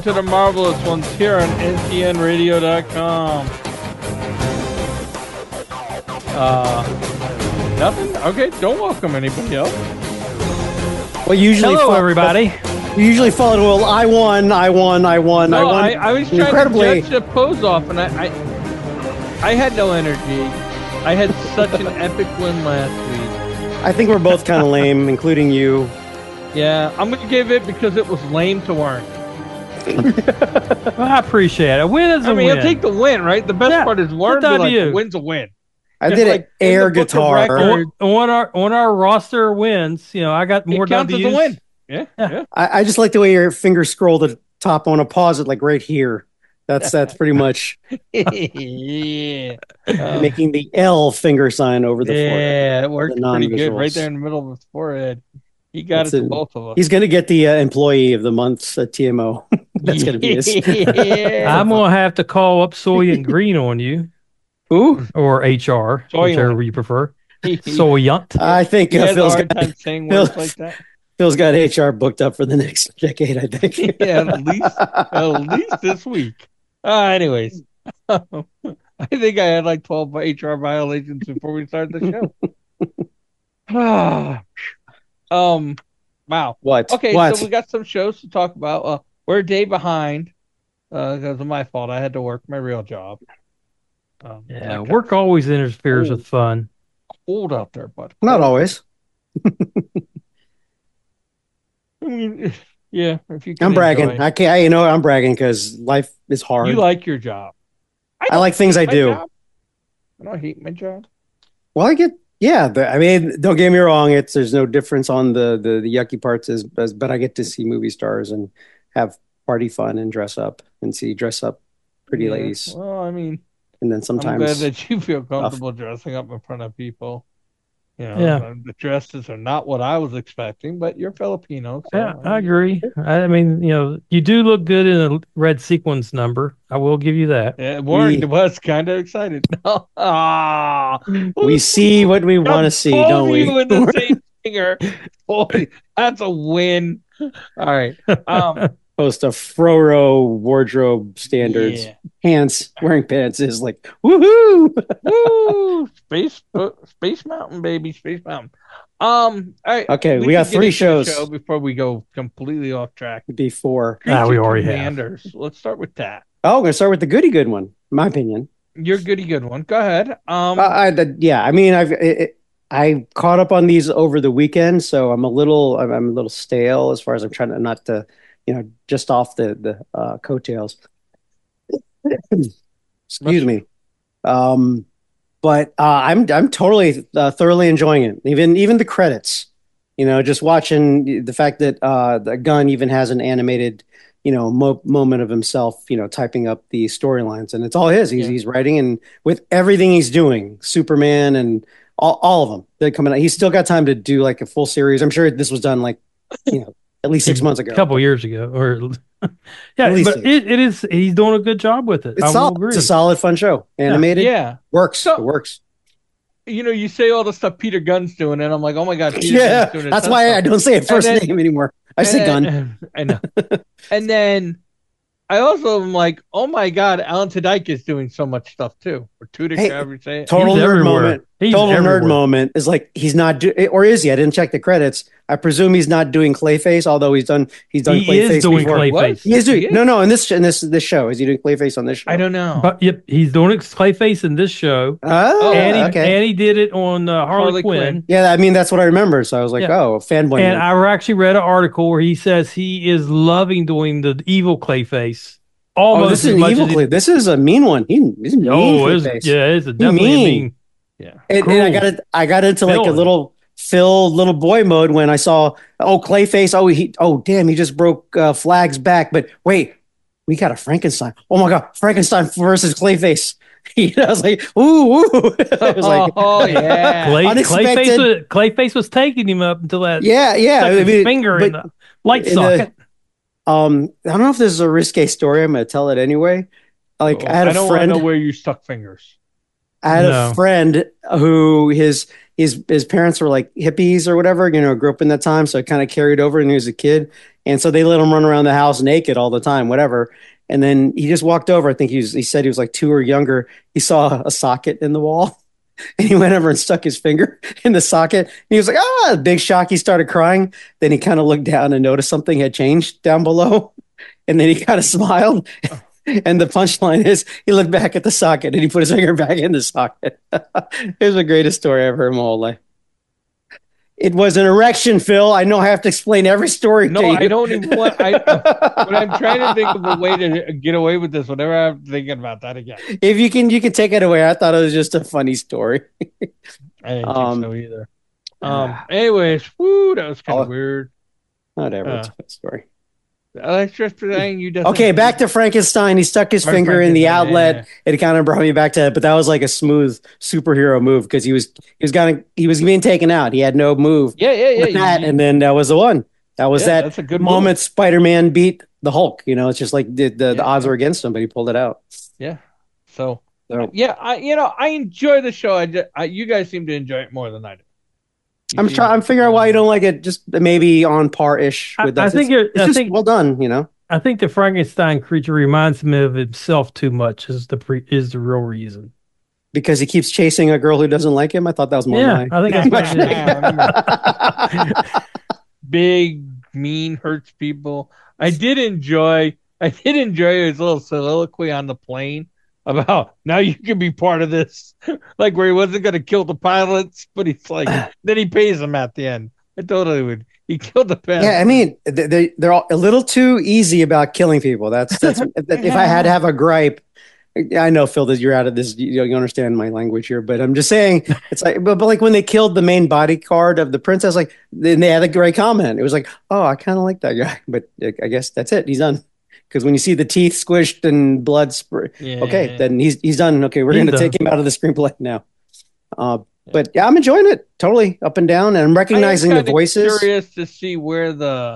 to the Marvelous Ones here on ntnradio.com. Nothing? Okay, don't welcome anybody else. Well, usually hello, everybody. You usually follow, well, I won. No, I was trying to judge the pose off, and I had no energy. I had such an epic win last week. I think we're both kind of lame, including you. Yeah, I'm going to give it because it was lame to Warren. Well, I appreciate it. A win is a win. I'll take the win, right? The best part is Warren be like, the win's a win. I did like air guitar. On our roster wins, I got more counts W's. as a win. Yeah. I just like the way your fingers scroll to the top. I want to pause it like right here. That's pretty much yeah. Making the L finger sign over the forehead. Yeah, it worked pretty good right there in the middle of his forehead. He got it to both of us. He's going to get the employee of the month at TMO. That's going to be his. I'm going to have to call up Soy and Green on you. Who? Or HR, whichever you prefer. Soyunt. I think Phil's got saying words like that. Phil's got HR booked up for the next decade, I think. Yeah, at least this week. Anyways, I think I had like 12 HR violations before we started the show. Wow. What? Okay, so we got some shows to talk about. We're a day behind because of my fault. I had to work my real job. Work always interferes with fun. Cold out there, bud. Not always. I mean, yeah. If you I'm bragging. Enjoy. I can't. I'm bragging because life is hard. You like your job. I like things I do. Job. I don't hate my job. Well, I get. Yeah, don't get me wrong. There's no difference on the yucky parts, but I get to see movie stars and have party fun and dress up pretty ladies. Well, I mean. And then sometimes I'm glad that you feel comfortable dressing up in front of people. The dresses are not what I was expecting, but you're Filipino. So yeah, I agree. I mean, you do look good in a red sequins number. I will give you that. Yeah, Warren was kind of excited. We see what we want to see, don't we? You in the same finger. Boy, that's a win. All right. Post of Froro wardrobe standards. Yeah. Wearing pants is like woohoo! Woo! Space Mountain, baby, Space Mountain. All right. Okay, we got 3 shows before we go completely off track. Before we already Commanders. Have. Let's start with that. Oh, I'm gonna start with the goody good one. In my opinion. Your goody good one. Go ahead. I mean, I caught up on these over the weekend, so I'm a little stale as far as I'm trying to not to. Just off the coattails. Excuse me. But I'm totally thoroughly enjoying it. Even the credits. Just watching the fact that the Gunn even has an animated, moment of himself, typing up the storylines, and it's all his. He's writing, and with everything he's doing, Superman and all of them, they're coming out. He's still got time to do like a full series. I'm sure this was done like, at least 6 months ago, a couple years ago, or but it is. He's doing a good job with it. It's solid. It's a solid, fun show. Animated, works. It works. You say all the stuff Peter Gunn's doing, and I'm like, oh my god, Peter Gunn's doing that's why I don't say it first name anymore. I say Gunn. I know. And then I also am like, oh my god, Alan Tudyk is doing so much stuff too. Or Tudyk, however you say it. Total nerd moment. Nerd moment is like he's not or is he? I didn't check the credits. I presume he's not doing Clayface, although he's done Clayface is doing before. Clayface. He is doing no in this show. Is he doing Clayface on this show? I don't know. But yep, he's doing Clayface in this show. And he did it on Harley Quinn. Yeah, I mean that's what I remember. So I was like, fanboy. And I actually read an article where he says he is loving doing the evil Clayface. This is an evil Clayface. This is a mean one. He's mean. It's definitely mean. Yeah, and I got into like a little boy mode when I saw Clayface. Damn, he just broke Flag's back. But wait, we got a Frankenstein. Oh my god, Frankenstein versus Clayface. I was like, ooh. I was like, yeah. Clayface was taking him up until that. Yeah. His finger in the light socket. I don't know if this is a risque story. I'm going to tell it anyway. Like I had a friend. I don't know where you stuck fingers. I had a friend who his parents were like hippies or whatever, grew up in that time. So it kind of carried over and he was a kid. And so they let him run around the house naked all the time, whatever. And then he just walked over. I think he said he was like 2 or younger. He saw a socket in the wall and he went over and stuck his finger in the socket. And he was like, big shock. He started crying. Then he kind of looked down and noticed something had changed down below. And then he kind of smiled. And the punchline is he looked back at the socket and he put his finger back in the socket. It was the greatest story I've heard in my whole life. It was an erection, Phil. I know I have to explain every story. No, I don't even want. But I'm trying to think of a way to get away with this. Whenever I'm thinking about that again. If you can take it away. I thought it was just a funny story. I didn't think so either. Anyways, that was kind of weird. Whatever. It's a good story. Okay, back to Frankenstein. He stuck his finger in the outlet. Yeah. It kind of brought me back to it, but that was like a smooth superhero move because he was being taken out. He had no move. Yeah. And then that was the one. That was that's a good moment. Spider-Man beat the Hulk. It's just like the odds were against him, but he pulled it out. Yeah. So I enjoy the show. You guys seem to enjoy it more than I do. I'm figuring out why you don't like it. Just maybe on par-ish with us. I think it's well done. I think the Frankenstein creature reminds me of himself too much. Is the real reason? Because he keeps chasing a girl who doesn't like him. I thought that was more. Yeah, I think that's big, mean, hurts people. I did enjoy his little soliloquy on the plane about now you can be part of this, like where he wasn't going to kill the pilots, but he's like, then he pays them at the end. I totally would. He killed the pilots. Yeah, I mean, they're all a little too easy about killing people. That's if I had to have a gripe. I know, Phil, that you're out of this. You understand my language here, but I'm just saying it's like, but like when they killed the main bodyguard of the princess, like then they had a great comment. It was like, oh, I kind of like that guy, but I guess that's it. He's done. Because when you see the teeth squished and blood then he's done. Okay, we're going to take him out of the screenplay now. But yeah, I'm enjoying it totally up and down, and I'm recognizing the voices. Curious to see where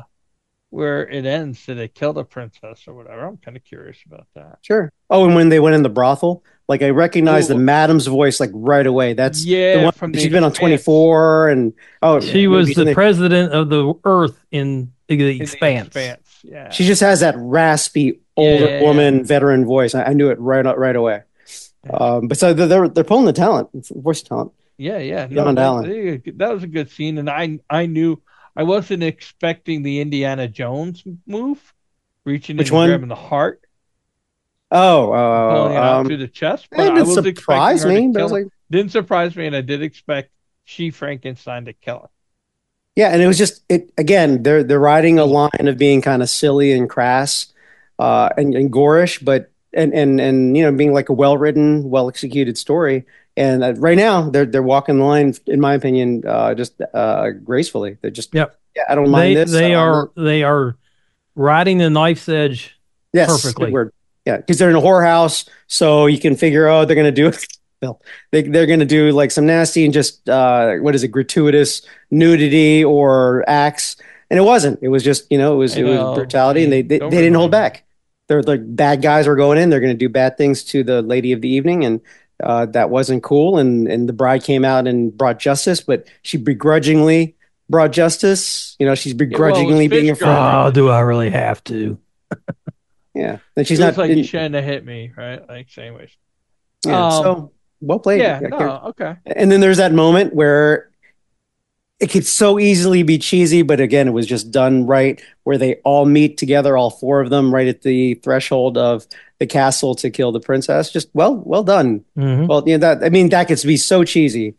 it ends. Did they kill the princess or whatever? I'm kind of curious about that. Sure. Oh, and when they went in the brothel, like I recognized the madam's voice like right away. That's the one. She's been on 24, and she was the president of the Earth in the Expanse. Yeah. She just has that raspy older woman veteran voice. I knew it right away. Yeah. But so they're pulling the talent, voice talent. Yeah. That was a good scene, and I knew I wasn't expecting the Indiana Jones move, reaching in and grabbing the heart. Pulling it out through the chest. But it didn't surprise me. But I was like, didn't surprise me, and I did expect Frankenstein to kill her. Yeah, and it was just again. They're riding a line of being kind of silly and crass, and gorish, but and being like a well written, well executed story. And right now they're walking the line, in my opinion, just gracefully. They're just I don't mind this. They are riding the knife's edge perfectly. Good word. Yeah, because they're in a whorehouse, so you can figure they're going to do it. They're going to do like some nasty and just gratuitous nudity or acts, and it wasn't. It was just it was brutality, and they didn't hold back. They're like bad guys were going in. They're going to do bad things to the lady of the evening, and that wasn't cool. And the bride came out and brought justice, but she begrudgingly brought justice. She's begrudgingly being afraid. Oh, do I really have to? Yeah, and she's not like you shouldn't have hit me, right? Like, anyways. Yeah, so well played. Yeah, okay. And then there's that moment where it could so easily be cheesy, but again, it was just done right, where they all meet together, all four of them, right at the threshold of the castle to kill the princess. Just well done. Mm-hmm. Well, that gets to be so cheesy.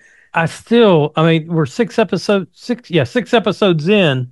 We're 6 episodes in.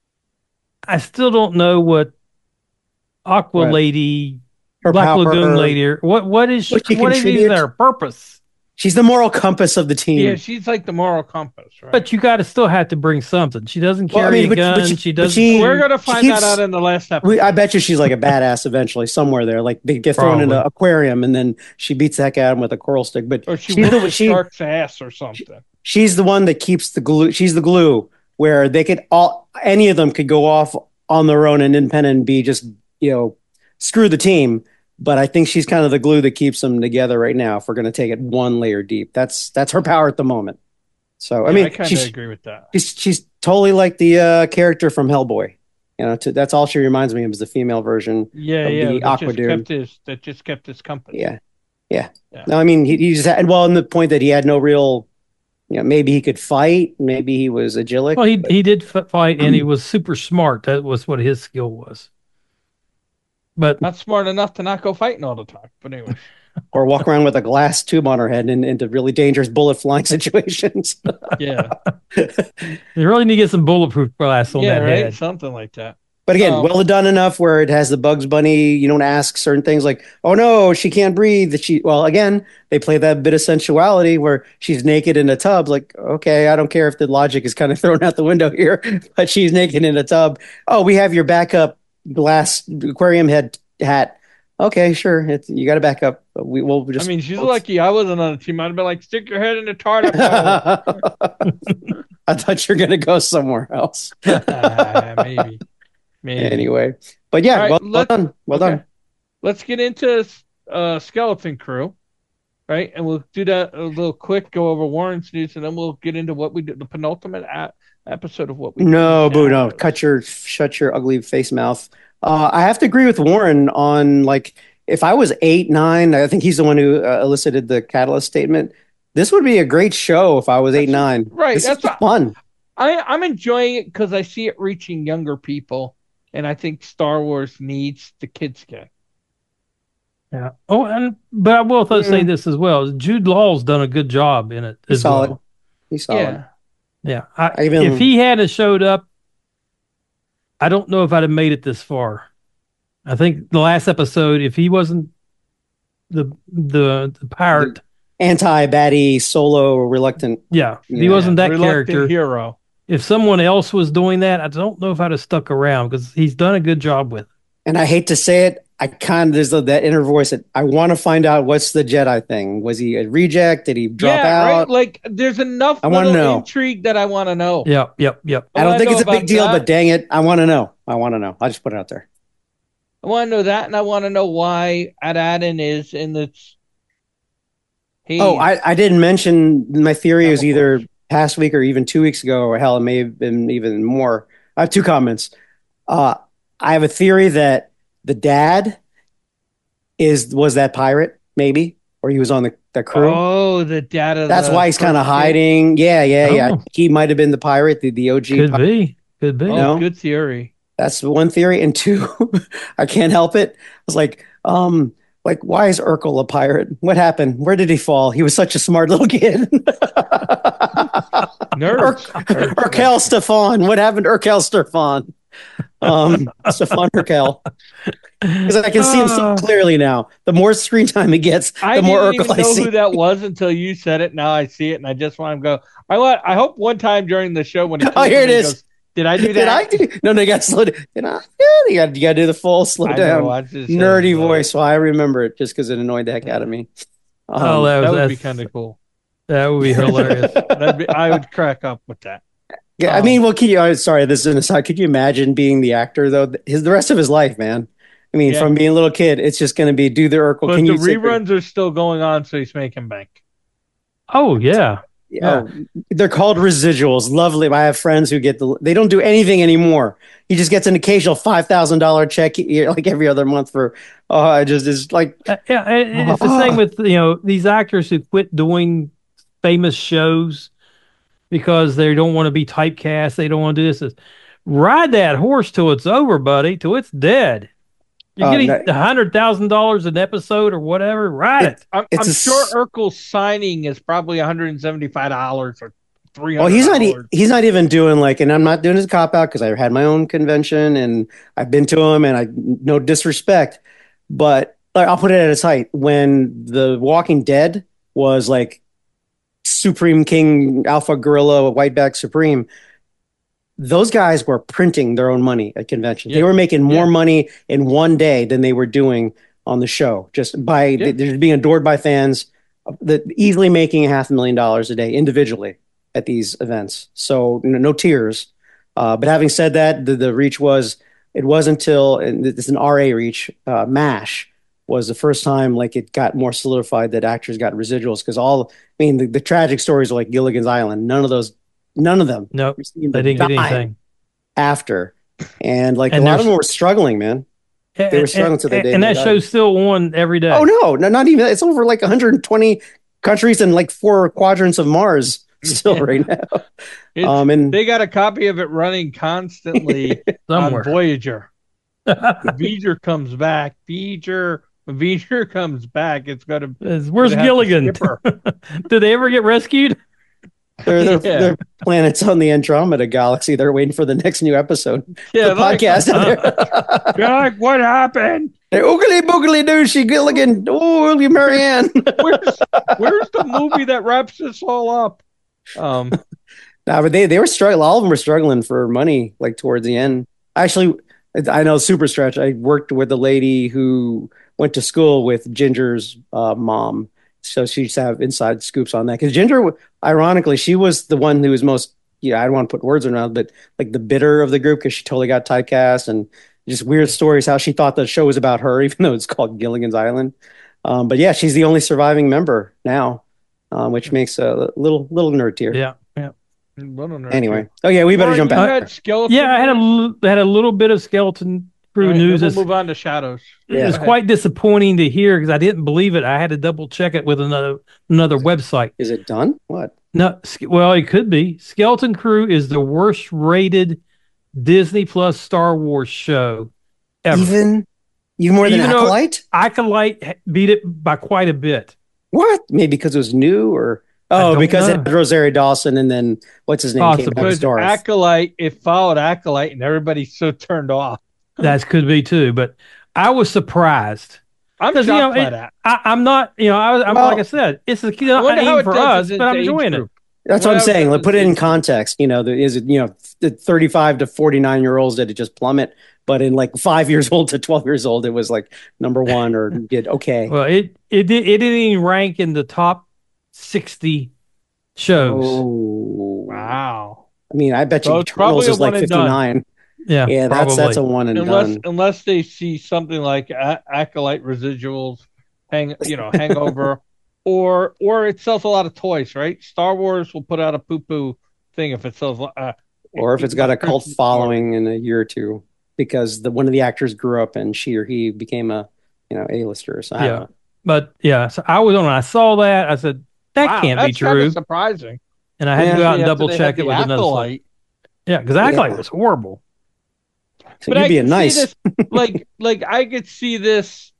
I still don't know what Aqua Lady, Black Lagoon Lady, what is she? What is their purpose? She's the moral compass of the team. Yeah, she's like the moral compass, right? But you got to still have to bring something. She doesn't carry a gun. She doesn't. We're gonna find that out in the last episode. I bet you she's like a badass eventually, somewhere there. Like they get thrown in an aquarium, and then she beats the heck out of him with a coral stick. But or she's the shark's ass or something. She's the one that keeps the glue. She's the glue where they could any of them could go off on their own and independent and be just screw the team. but I think she's kind of the glue that keeps them together right now. If we're going to take it one layer deep, that's her power at the moment. So I mean, I kind of agree with that. She's totally like the character from Hellboy. You know, that's all she reminds me of is the female version. of the Aqua Dude. That just kept his company. Yeah. No, I mean, he just had, well, in the point that he had no real, maybe he could fight, maybe he was agilic. Well, he did fight, and he was super smart. That was what his skill was. But not smart enough to not go fighting all the time. But anyway. Or walk around with a glass tube on her head into really dangerous bullet flying situations. Yeah. You really need to get some bulletproof glass on that head. Something like that. But again, well done enough where it has the Bugs Bunny. You don't ask certain things like, oh no, she can't breathe. Well, again, they play that bit of sensuality where she's naked in a tub. Like, okay, I don't care if the logic is kind of thrown out the window here, but she's naked in a tub. Oh, we have your backup glass aquarium head hat. Okay, sure. You got to back up. We'll just. I mean, she's lucky I wasn't on the team. I'd have been like, stick your head in the tartar. I thought you were going to go somewhere else. Maybe. Anyway, but yeah, right, well done. Well done. Let's get into Skeleton Crew, right? And we'll do that a little quick, go over Warren's news, and then we'll get into what we did, the penultimate episode of what we did. No, Boo, no. Shut your ugly face mouth. I have to agree with Warren on, like, if I was 8, 9, I think he's the one who elicited the Catalyst statement. This would be a great show if I was 8, 9. Right. That's fun. I'm enjoying it because I see it reaching younger people. And I think Star Wars needs the kids gang. Yeah. Oh, but I will say this as well. Jude Law's done a good job in it as well. He's solid. Yeah. If he hadn't showed up, I don't know if I'd have made it this far. I think the last episode, if he wasn't the pirate, anti-baddie, solo, reluctant. Yeah, if he wasn't that character hero. If someone else was doing that, I don't know if I'd have stuck around because he's done a good job with it. And I hate to say it, there's that inner voice that I want to find out what's the Jedi thing. Was he a reject? Did he drop out? Right? Like there's enough little intrigue that I want to know. Yep. I don't think it's a big deal, but dang it, I want to know. I'll just put it out there. I want to know that, and I want to know why Adadin is in the. I didn't mention my theory was either past week or even 2 weeks ago, or hell, it may have been even more. I have 2 comments. I have a theory that the dad was that pirate, maybe, or he was on the crew. Oh, the dad. That's why he's kind of hiding. Yeah. He might have been the pirate, the OG. Could be. Oh, good theory. That's one theory. And 2, I can't help it. I was like, why is Urkel a pirate? What happened? Where did he fall? He was such a smart little kid. Urkel Stefan. What happened to Urkel Stefan? Stefan Urkel. Because I can see him so clearly now. The more screen time he gets, the more Urkel I see. I didn't even know who that was until you said it. Now I see it, and I just want to go. I hope one time during the show when here it is. Goes, did I do that? No, you got to slow down. You got to do the full slow down. Nerdy voice. Well, I remember it just because it annoyed the heck out of me. That would be kind of cool. That would be hilarious. I would crack up with that. Yeah, I mean, sorry, this is an aside. Could you imagine being the actor, though? The rest of his life, man. I mean, from being a little kid, it's just going to be do the Urkel. But the reruns are still going on, so he's making bank. Oh, yeah. Yeah, they're called residuals. Lovely. I have friends who they don't do anything anymore. He just gets an occasional $5,000 check like every other month for. It's like it's the same with these actors who quit doing famous shows because they don't want to be typecast. They don't want to do this. Ride that horse till it's over, buddy. Till it's dead. You're getting $100,000 an episode or whatever. Ride it. I'm sure Urkel's signing is probably $175 or $300. Well, he's not even doing and I'm not doing his cop out because I had my own convention and I've been to him and no disrespect, but I'll put it at its height when The Walking Dead was like Supreme King Alpha Gorilla Whiteback Supreme. Those guys were printing their own money at conventions. They were making more money in one day than they were doing on the show, just by they're being adored by fans, easily making $500,000 a day individually at these events. So no tears. But having said that, the reach wasn't until, and it's an RA reach, MASH, was the first time like it got more solidified that actors got residuals because the tragic stories are like Gilligan's Island. None of them Nope, received they a didn't get dime anything. after, and like And a lot of them were struggling, man. They were struggling to the day. And they that died. show's still on every day. Oh no, not even. It's over like 120 countries and like 4 quadrants of Mars still right now. And they got a copy of it running constantly somewhere. on Voyager. Voyager comes back. Voyager comes back. It's got to. Where's Gilligan? Did they ever get rescued? They're planets on the Andromeda galaxy. They're waiting for the next new episode. Yeah, the podcast out there. Like, what happened? Oogly boogly dooshy Gilligan. Oh, Marianne. where's the movie that wraps this all up? But they were struggling. All of them were struggling for money, like towards the end. Actually, I know super stretch. I worked with a lady who went to school with Ginger's mom, so she used to have inside scoops on that. Because Ginger, ironically, she was the one who was most. I don't want to put words in her mouth, but like the bitter of the group because she totally got typecast and just weird stories how she thought the show was about her, even though it's called Gilligan's Island. But yeah, she's the only surviving member now, which makes a little nerd tier. Yeah. Anyway, we better jump back. I had a little bit of Skeleton Crew news. We'll move on to Shadows. It was quite disappointing to hear because I didn't believe it. I had to double check it with another website. Is it done? What? No, well, it could be. Skeleton Crew is the worst rated Disney Plus Star Wars show ever. Even more than Acolyte? Acolyte beat it by quite a bit. What? Maybe because it was new or... Oh, because it had Rosario Dawson and then what's his name? Acolyte, it followed Acolyte and everybody's so turned off. That could be too, but I was surprised. I'm shocked by that. I'm not, I'm like I said, it's not even for us, but I'm enjoying it. That's what I'm saying. Let's put it in context. Is it, the 35 to 49-year-olds did it just plummet? But in like 5 years old to 12 years old, it was like number one or did okay. Well, it didn't even rank in the top 60 shows. Oh, wow. I mean, I bet you Eternals is like 59. Yeah, that's a one and done. Unless they see something like Acolyte residuals, Hangover, or it sells a lot of toys, right? Star Wars will put out a poo-poo thing if it sells, or if it's got a cult following in a year or two because one of the actors grew up and she or he became a A-lister. So so I was on. I saw that. I said that can't be true. Kind of surprising. And I had to go out and double check it with another site. Yeah, because Acolyte was horrible. So you're being nice. This, like I could see this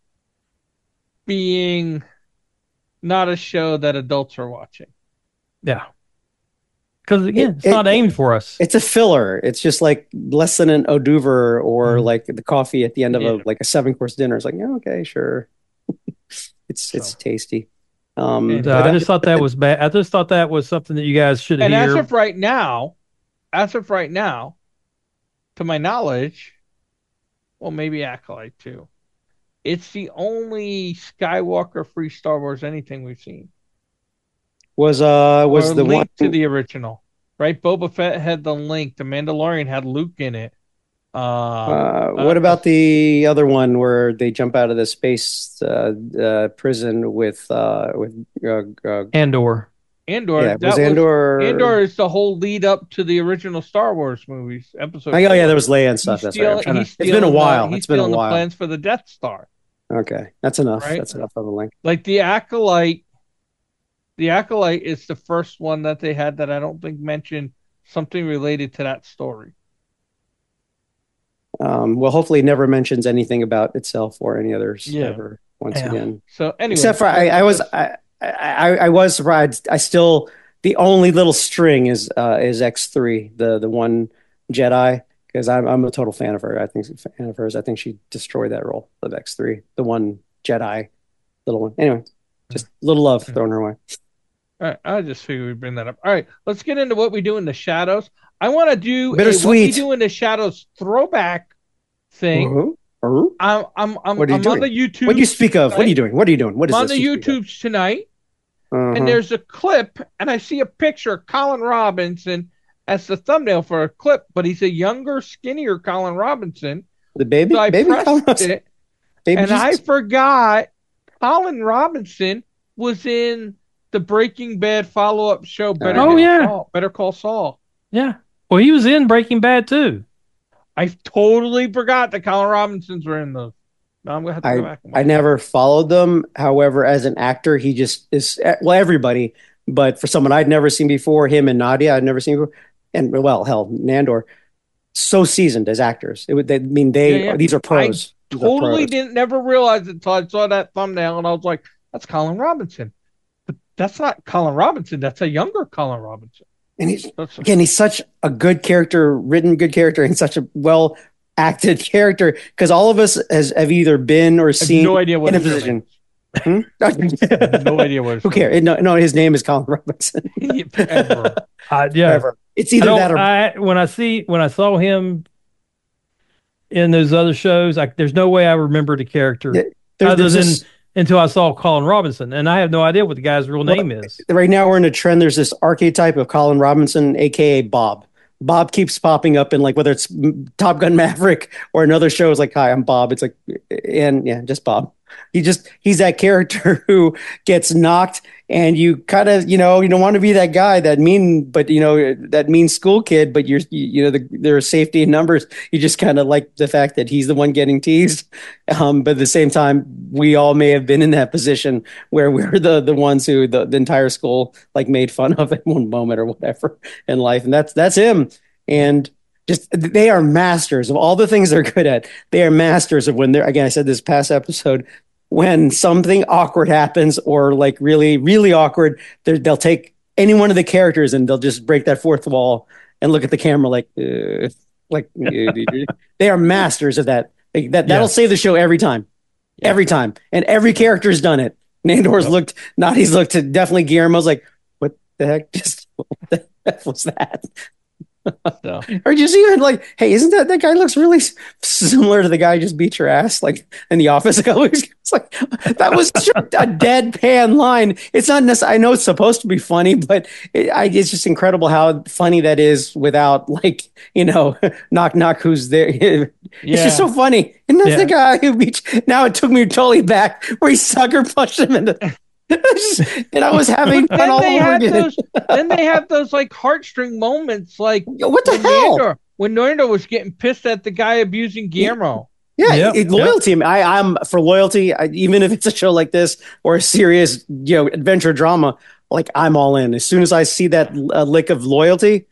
being not a show that adults are watching. Yeah. Because again, it's not aimed for us. It's a filler. It's just like less than an hors d'oeuvre or like the coffee at the end of a 7-course dinner. It's like, yeah, okay, sure. It's tasty. I just thought that was bad. I just thought that was something that you guys should hear. And as of right now, to my knowledge, well, maybe Acolyte too. It's the only Skywalker-free Star Wars anything we've seen. Was the link one to the original, right? Boba Fett had the link. The Mandalorian had Luke in it. What about the other one where they jump out of the space prison with Andor? Andor. Yeah, Andor. Andor is the whole lead up to the original Star Wars movies episode. Oh yeah, there was Leia and stuff. That's right. It's been a while. It's been a while. The plans for the Death Star. Okay, that's enough. Right? That's enough of a link. Like the Acolyte. The Acolyte is the first one that they had that I don't think mentioned something related to that story. Well, hopefully, it never mentions anything about itself or any others ever once again. So anyway, except for I was surprised. The only little string is X3, the one Jedi, because I'm a total fan of her. I think she destroyed that role of X3, the one Jedi, little one. Anyway, just a little love thrown her way. All right, I just figured we'd bring that up. All right, let's get into what we do in the shadows. I want to do what we do in the shadows throwback thing. I'm on the YouTube. What do you speak of? What are you doing? What is this? I'm on the YouTube tonight, and there's a clip, and I see a picture of Colin Robinson as the thumbnail for a clip, but he's a younger, skinnier Colin Robinson. The baby, so I baby pressed it, Baby And I Jesus. forgot Colin Robinson was in the Breaking Bad follow-up show Oh, yeah. Better Call Saul. Yeah. Well, he was in Breaking Bad too. I totally forgot that Colin Robinsons were in those. Now I'm gonna have to go back. I never followed them. However, as an actor, he just is, well, everybody, but for someone I'd never seen before, him and Nadia, I'd never seen before, and well, hell, Nandor, so seasoned as actors. These are pros. Totally didn't never realize it until I saw that thumbnail and I was like, that's Colin Robinson. But that's not Colin Robinson. That's a younger Colin Robinson. And he's such a good character, written good character, and such a well acted character, because all of us have either been or seen no idea what in a position. No idea what. Who cares? No, his name is Colin Robinson. Ever. Yeah, Ever. It's either that or when I saw him in those other shows, there's no way I remember the character until I saw Colin Robinson, and I have no idea what the guy's real name is. Right now, we're in a trend. There's this archetype of Colin Robinson, aka Bob. Bob keeps popping up in, like, whether it's Top Gun Maverick or another show. It's like, hi, I'm Bob. It's like, and yeah, just Bob. He's that character who gets knocked, and you kind of, you don't want to be that guy, that mean school kid, but there's safety in numbers. You just kind of like the fact that he's the one getting teased. But at the same time, we all may have been in that position where we're the ones who the entire school like made fun of at one moment or whatever in life. And that's him. And just, they are masters of all the things they're good at. They are masters of when again, I said this past episode, when something awkward happens or like really, really awkward, they'll take any one of the characters and they'll just break that fourth wall and look at the camera like they are masters of that. That'll save the show every time. Yeah. Every time. And every character's done it. Nandor's looked, Nadi's looked, definitely Guillermo's like, what the heck? What the heck was that? So. Or just even like, hey, isn't that guy looks really similar to the guy who just beat your ass like in the office a couple weeks ago? It's like, that was a deadpan line. It's not necessarily, I know it's supposed to be funny, but it's just incredible how funny that is without, like, knock knock, who's there. It's just so funny. And that's the guy who beat you. Now it took me totally back where he sucker punched him in the and I was having fun all over again. Then they have those like heartstring moments, like what the hell? When Nandor was getting pissed at the guy abusing Guillermo. Yeah, loyalty. I'm for loyalty, even if it's a show like this or a serious, adventure drama. Like, I'm all in. As soon as I see that lick of loyalty,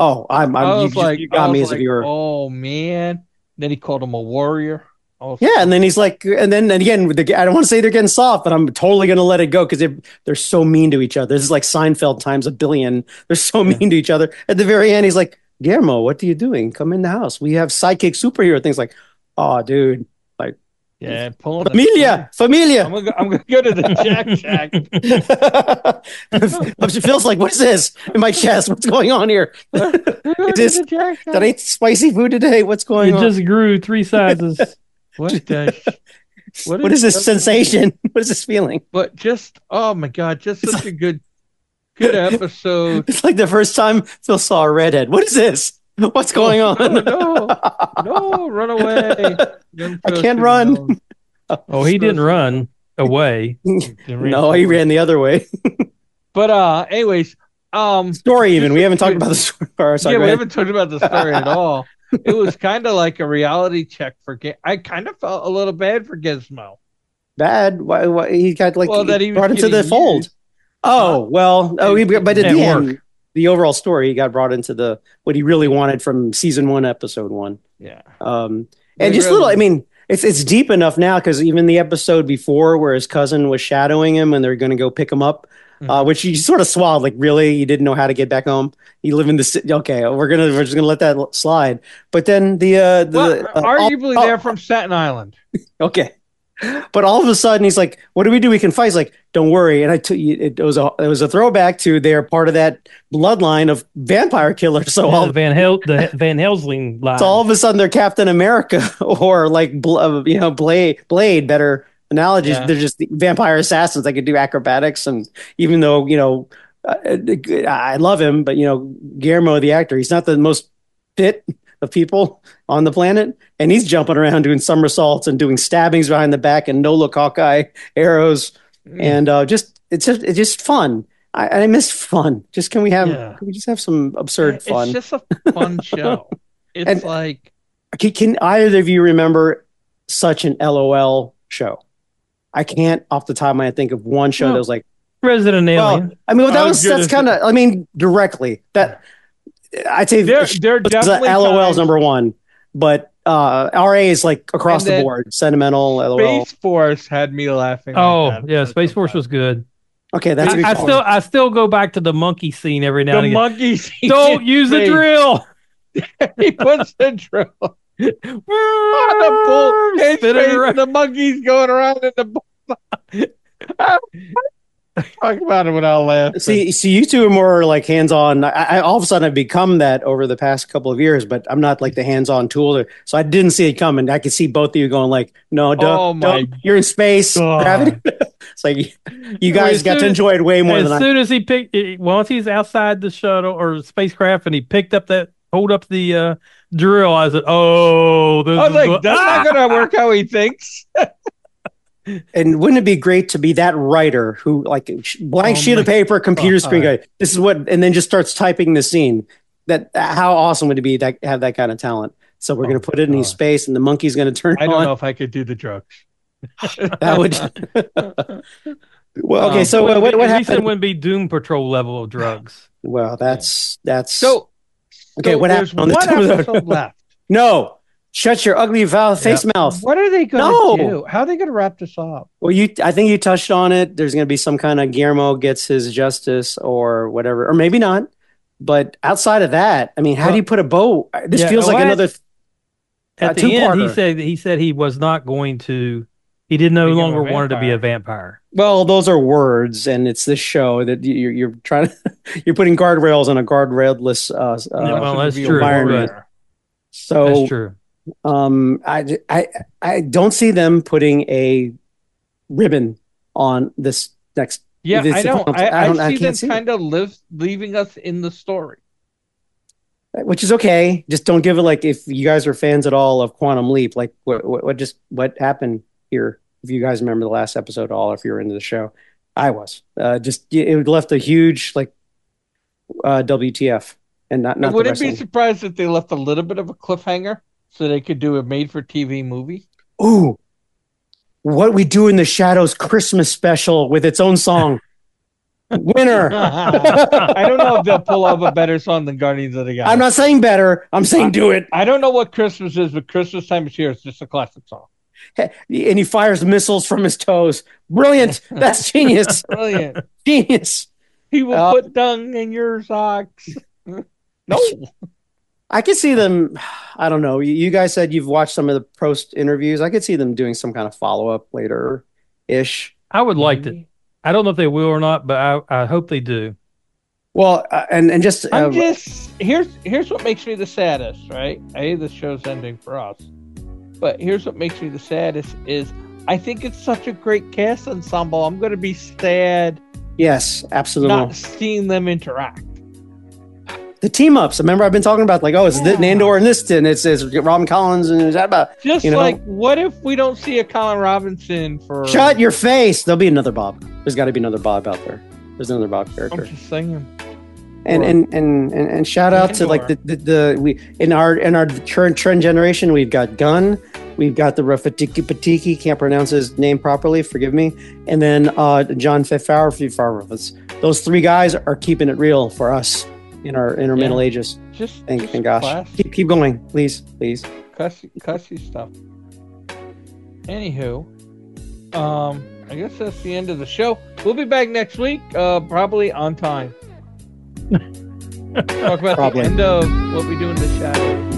you got me as a viewer. Oh man! Then he called him a warrior. Yeah, and then he's like, and again, I don't want to say they're getting soft, but I'm totally going to let it go because they're so mean to each other. This is like Seinfeld times a billion. They're so mean to each other. At the very end, he's like, Guillermo, what are you doing? Come in the house. We have sidekick superhero things. Like, oh, dude. Like, yeah, familia. I'm gonna go to the Jack Shack. It feels like, what is this in my chest? What's going on here? Did I eat spicy food today? What's going on? It just grew 3 sizes. What is this sensation? What is this feeling? But just, oh my God, just such a good episode. It's like the first time Phil saw a redhead. What is this? What's going on? No, run away. I can't run. Oh, he didn't run away. No, he ran the other way. But anyways, story even. We haven't talked about the story. Sorry, we haven't talked about the story at all. It was kind of like a reality check for I kind of felt a little bad for Gizmo. Bad? Why he got like that he brought into the fold. But at the end, the overall story, he got brought into what he really wanted from season 1, episode 1. Yeah. And just little. I mean, it's deep enough now because even the episode before, where his cousin was shadowing him and they're going to go pick him up. Which he sort of swallowed, like, really, you didn't know how to get back home. You live in the city. Okay, we're just gonna let that slide. But then arguably they're from Staten Island. Okay, but all of a sudden he's like, "What do we do? We can fight." He's like, "Don't worry." And it was a throwback to they're part of that bloodline of vampire killers. So the Van Helsing line. So all of a sudden they're Captain America or like Blade. Better analogies. They're just the vampire assassins that could do acrobatics. And even though I love him, but Guillermo the actor, he's not the most fit of people on the planet, and he's jumping around doing somersaults and doing stabbings behind the back and no look Hawkeye arrows, and it's just fun. I miss fun. Just can we just have some absurd fun? It's just a fun show. It's and like can either of you remember such an LOL show? I can't off the top of my head think of one show that was like Resident Alien. I mean, that's kind of. I mean, directly that I'd say they're definitely LOL's number one, but RA is like across the board, sentimental. LOL. Space Force had me laughing. Space Force was good. Okay, that's I still go back to the monkey scene every now and again. The monkey scene. Don't use the drill. He puts the drill on the bull. The monkey's going around in the bull. Talk about it without laughing. See, you two are more like hands-on. I all of a sudden I've become that over the past couple of years, but I'm not like the hands-on tool. So I didn't see it coming. I could see both of you going like, "No, don't. You're in space, gravity." It's like you guys got to enjoy it way more than I. As soon as he picked, once he's outside the shuttle or spacecraft, and he hold up the drill, I said, "Oh, I was like, that's not going to work how he thinks." And wouldn't it be great to be that writer who like blank sheet of paper, computer screen guy? This is what, and then just starts typing the scene. How awesome would it be to have that kind of talent? So we're going to put it in his space, and the monkey's going to turn. I don't know if I could do the drugs. That would. Well, okay. So what happened? At least it wouldn't be Doom Patrol level of drugs. Well, that's so. Okay, what happened on this episode left? No. Shut your ugly face mouth. What are they going to do? How are they going to wrap this up? Well, I think you touched on it. There's going to be some kind of Guillermo gets his justice or whatever, or maybe not. But outside of that, I mean, how do you put a bow? This feels like another. At the end, he said he was not going to. He did no longer wanted to be a vampire. Well, those are words, and it's this show that you're trying to. You're putting guardrails on a guardrailless that's true. Environment. So that's true. I don't see them putting a ribbon on this next. Yeah, I don't. I see them kind of leaving us in the story, which is okay. Just don't give it like if you guys are fans at all of Quantum Leap, like what happened here. If you guys remember the last episode at all, if you're into the show, I was it left a huge like WTF and not. I wouldn't be surprised if they left a little bit of a cliffhanger. So they could do a made-for-TV movie? Ooh. What We Do in the Shadows Christmas special with its own song. Winner. I don't know if they'll pull off a better song than Guardians of the Galaxy. I'm not saying better. I'm saying do it. I don't know what Christmas is, but Christmas Time is here. It's just a classic song. And he fires missiles from his toes. Brilliant. That's genius. Brilliant. Genius. He will put dung in your socks. No. I could see them. I don't know. You guys said you've watched some of the post interviews. I could see them doing some kind of follow up later ish. I would like to. I don't know if they will or not, but I hope they do. Well, and just here's what makes me the saddest, right? The show's ending for us, but here's what makes me the saddest is I think it's such a great cast ensemble. I'm going to be sad. Yes, absolutely. Not seeing them interact. The team ups. Remember, I've been talking about it's Nandor and this, and it's Robin Collins, and is that about just like what if we don't see a Colin Robinson for? Shut your face! There'll be another Bob. There's got to be another Bob out there. There's another Bob character. I'm just saying. And shout out to like we in our current trend generation. We've got Gunn. We've got the Rafiki Patiki, can't pronounce his name properly, forgive me. And then John Favreau. Those three guys are keeping it real for us in our middle ages. Thank gosh. Keep going, please. Cussy stuff. Anywho, I guess that's the end of the show. We'll be back next week, probably on time. Talk about the end of What We Do in the Shadows.